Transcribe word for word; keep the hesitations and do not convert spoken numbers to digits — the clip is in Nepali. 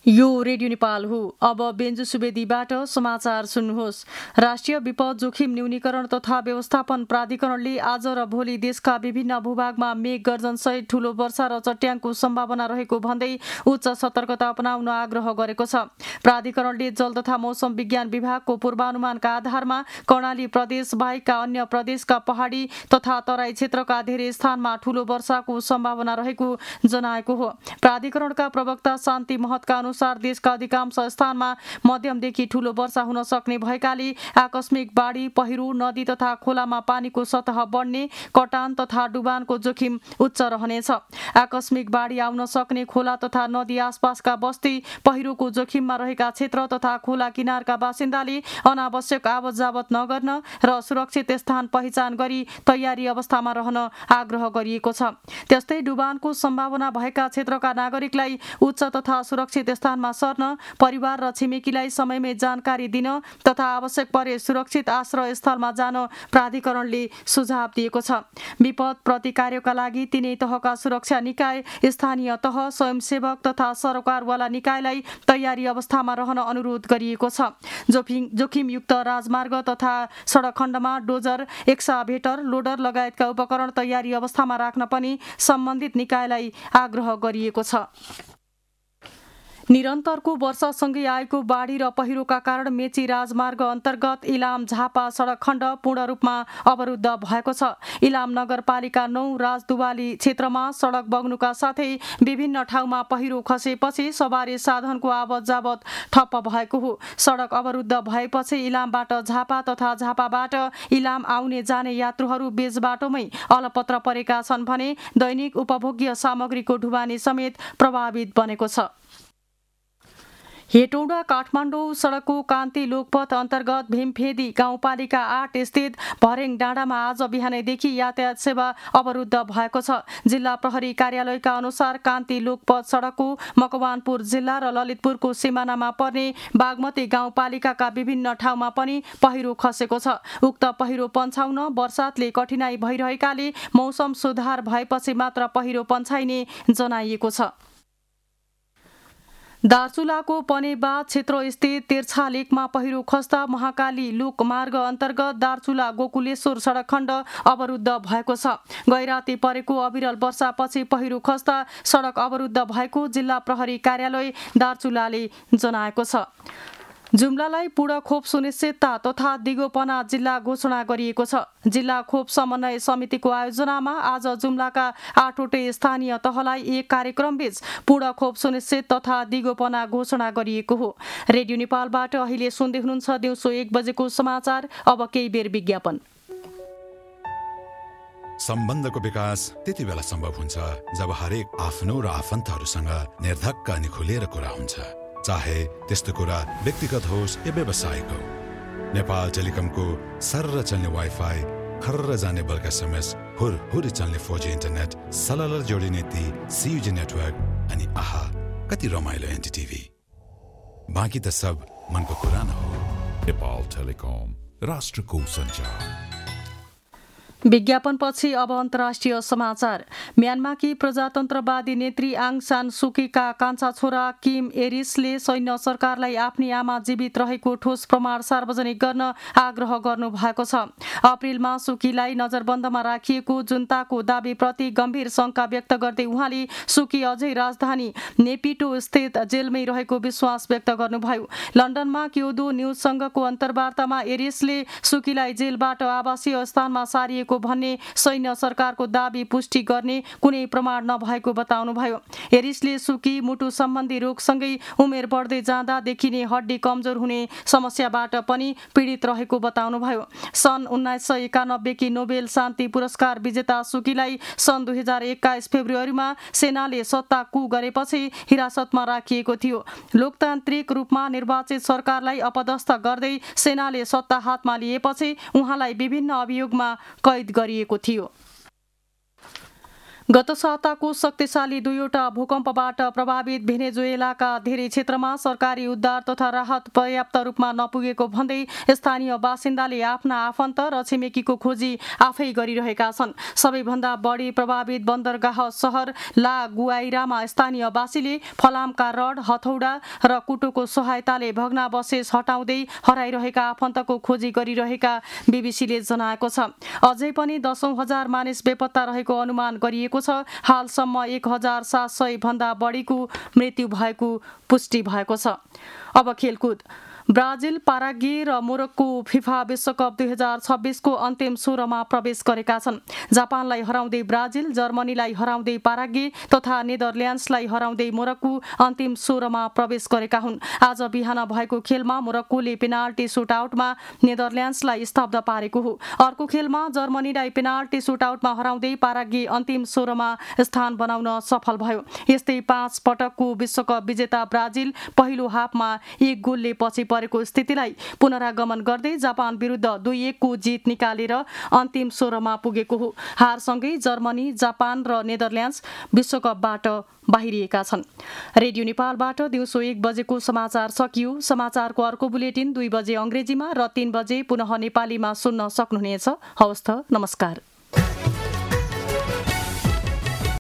यो रेडियो नेपाल हो। अब बेन्जु सुवेदीबाट समाचार सुन्नुहोस्। राष्ट्रिय विपद जोखिम न्यूनीकरण तथा व्यवस्थापन प्राधिकरणले आज र भोलि देशका विभिन्न भूभागमा मेघ गर्जनसहित ठूलो वर्षा र चट्याङको सम्भावना रहेको भन्दै उच्च सतर्कता अपनाउन आग्रह गरेको छ। प्राधिकरणले जल तथा मौसम विज्ञान विभागको पूर्वानुमानका आधारमा कर्णाली प्रदेश बाहेकका अन्य प्रदेशका पहाडी तथा तराई क्षेत्रका धेरै स्थानमा ठूलो वर्षाको सम्भावना रहेको जनाएको हो। प्राधिकरणका प्रवक्ता शान्ति महतका अनुसार देशका अधिकांश स्थानमा मध्यमदेखि ठूलो वर्षा हुन सक्ने भएकाले आकस्मिक बाढी, पहिरो, नदी तथा खोलामा पानीको सतह बढ्ने, कटान तथा डुबानको जोखिम उच्च रहनेछ। आकस्मिक बाढी आउन सक्ने खोला तथा नदी आसपासका बस्ती, पहिरोको जोखिममा रहेका क्षेत्र तथा खोला किनारका बासिन्दाले अनावश्यक आवत जावत नगर्न र सुरक्षित स्थान पहिचान गरी तयारी अवस्थामा रहन आग्रह गरिएको छ। त्यस्तै डुबानको सम्भावना भएका क्षेत्रका नागरिकलाई उच्च तथा सुरक्षित स्थानमा सर्न, परिवार र छिमेकीलाई समयमै जानकारी दिन तथा आवश्यक परे सुरक्षित आश्रय स्थलमा जान प्राधिकरणले सुझाव दिएको छ। विपद प्रतिकार्यका लागि तिनै तहका सुरक्षा निकाय, स्थानीय तह, स्वयंसेवक तथा सरकारवाला निकायलाई तयारी अवस्थामा रहन अनुरोध गरिएको छ। जोखिम जोखिमयुक्त राजमार्ग तथा सडक खण्डमा डोजर, एक्साभेटर, लोडर लगायतका उपकरण तयारी अवस्थामा राख्न पनि सम्बन्धित निकायलाई आग्रह गरिएको छ। निरन्तरको वर्षासँगै आएको बाढी र पहिरोका कारण मेची राजमार्ग अन्तर्गत इलाम झापा सडक खण्ड पूर्ण रूपमा अवरुद्ध भएको छ। इलाम नगरपालिका नौ राजदुवाली क्षेत्रमा सडक बग्नुका साथै विभिन्न ठाउँमा पहिरो खसेपछि सवारी साधनको आवत जावत ठप्प भएको हो। सडक अवरुद्ध भएपछि इलामबाट झापा तथा झापाबाट इलाम आउने जाने यात्रुहरू बीच बाटोमै अलपत्र परेका छन् भने दैनिक उपभोग्य सामग्रीको ढुवानी समेत प्रभावित बनेको छ। हेटौडा काठमाडौँ सडकको कान्ति लोकपथ अन्तर्गत भीमफेदी गाउँपालिका आठ स्थित भरेङ डाँडामा आज बिहानैदेखि यातायात सेवा अवरुद्ध भएको छ। जिल्ला प्रहरी कार्यालयका अनुसार कान्ति लोकपथ सडकको मकवानपुर जिल्ला र ललितपुरको सिमानामा पर्ने बागमती गाउँपालिकाका विभिन्न ठाउँमा पनि पहिरो खसेको छ। उक्त पहिरो पन्छाउन वर्षातले कठिनाई भइरहेकाले मौसम सुधार भएपछि मात्र पहिरो पन्छाइने जनाइएको छ। दार्चुलाको पनेबा क्षेत्र स्थित तिर्छा लेकमा पहिरो खस्दा महाकाली लोकमार्ग अन्तर्गत दार्चुला गोकुलेश्वर सडक खण्ड अवरुद्ध भएको छ। गैराती परेको अविरल वर्षापछि पहिरो खस्दा सडक अवरुद्ध भएको जिल्ला प्रहरी कार्यालय दार्चुलाले जनाएको छ। जुम्लालाई पूर्ण खोप सुनिश्चितता तथा दिगोपना जिल्ला घोषणा गरिएको छ। जिल्ला खोप समन्वय समितिको आयोजनामा आज जुम्लाका आठवटै स्थानीय तहलाई एक कार्यक्रमबीच पूर्ण खोप सुनिश्चित तथा दिगोपना घोषणा गरिएको हो। रेडियो नेपालबाट अहिले सुन्दै हुनुहुन्छ दिउँसो एक बजेको समाचार। अब केही बेर विज्ञापन। सम्बन्धको विकास त्यति बेला सम्भव हुन्छ जब हरेक आफ्नो र आफन्तहरूसँग निर्धक्क अनि खुलेर कुरा हुन्छ, चाहे त्यस्तो कुरा व्यक्तिगत होस् या व्यावसायिक हो। नेपाल टेलिकमको सर्र चल्ने वाइफाई, खर्र जाने बल्क एसएमएस, हुर हुरी चल्ने फोर जी इन्टरनेट, सलल जोडिने ती सियुजी नेटवर्क अनि आहा कति रमाइलो एनटिटिभी। बाँकी त सब मनको कुरा न हो। नेपाल टेलिकम, राष्ट्रको सञ्चार। विज्ञापनपछि अब अन्तर्राष्ट्रिय समाचार। म्यानमारकी प्रजातन्त्रवादी नेत्री आङ सान सुकीका कान्छा छोरा किम एरिसले सैन्य सरकारलाई आफ्नी आमा जीवित रहेको ठोस प्रमाण सार्वजनिक गर्न आग्रह गर्नु भएको छ। अप्रिलमा सुकीलाई नजरबन्दमा राखिएको जुन्ताको दाबीप्रति गम्भीर शंका व्यक्त गर्दै उहाँले सुकी अझै राजधानी नेपिटो स्थित जेलमै रहेको विश्वास व्यक्त गर्नुभयो। लन्डनमा क्योदो न्युज संघको अन्तर्वार्तामा एरिसले सुकीलाई जेलबाट आवासीय स्थानमा सारिएको भन्ने सैन्य सरकारको दाबी पुष्टि गर्ने कुनै प्रमाण नभएको बताउनुभयो। एरिसले सुकी मुटु सम्बन्धी रोगसँगै उमेर बढ्दै जाँदा देखिने हड्डी कमजोर हुने समस्याबाट पनि पीडित रहेको बताउनुभयो। सन् उन्नाइस सय एकानब्बेकी नोबेल शान्ति पुरस्कार विजेता सुकीलाई सन् दुई हजार एक्काइस फेब्रुअरीमा सेनाले सत्ता कु गरेपछि हिरासतमा राखिएको थियो। लोकतान्त्रिक रूपमा निर्वाचित सरकारलाई अपदस्थ गर्दै सेनाले सत्ता हातमा लिएपछि उहाँलाई विभिन्न अभियोगमा कैद गरिएको थियो। गत साताको शक्तिशाली दुईवटा भूकम्पबाट प्रभावित भेनेजुएलाका धेरै क्षेत्रमा सरकारी उद्धार तथा राहत पर्याप्त रूपमा नपुगेको भन्दै स्थानीय बासिन्दाले आफ्ना आफन्त र छिमेकीको खोजी आफै गरिरहेका छन्। सबैभन्दा बढी प्रभावित बन्दरगाह सहर ला गुआइरामा स्थानीयवासीले फलामका रड, हथौडा र कुटोको सहायताले भग्नावशेष हटाउँदै हराइरहेका आफन्तको खोजी गरिरहेका बीबीसीले जनाएको छ। अझै पनि दशौं हजार मानिस बेपत्ता रहेको अनुमान गरिएको छ। हालसम्म एक हजार सात सय भन्दा बढीको मृत्यु भएको पुष्टि भएको छ। अब खेलकुद। ब्राजिल, पाराग्वे र मोरक्को फिफा विश्वकप दुई हजार छब्बिसको अन्तिम सोह्रमा प्रवेश गरेका छन्। जापानलाई हराउँदै ब्राजिल, जर्मनीलाई हराउँदै पाराग्वे तथा नेदरल्यान्ड्सलाई हराउँदै मोरक्को अन्तिम सोह्रमा प्रवेश गरेका हुन्। आज बिहान भएको खेलमा मोरक्कोले पेनाल्टी सुटआउटमा नेदरल्यान्ड्सलाई स्तब्ध पारेको हो। अर्को खेलमा जर्मनीलाई पेनाल्टी सुटआउटमा हराउँदै पाराग्वे अन्तिम सोह्रमा स्थान बनाउन सफल भयो। यस्तै पाँच पटकको विश्वकप विजेता ब्राजिल पहिलो हाफमा एक गोलले पछि परेको स्थितिलाई पुनरागमन गर्दै जापान विरुद्ध दुई एकको जित निकालेर अन्तिम सोह्रमा पुगेको हो। हारसँगै जर्मनी, जापान र नेदरल्यान्ड्स विश्वकपबाट बाहिरिएका छन्। रेडियो नेपालबाट दिउँसो एक बजेको समाचार सकियो। समाचारको अर्को बुलेटिन दुई बजे अङ्ग्रेजीमा र तीन बजे पुनः नेपालीमा सुन्न सक्नुहुनेछ। हवस् त, नमस्कार।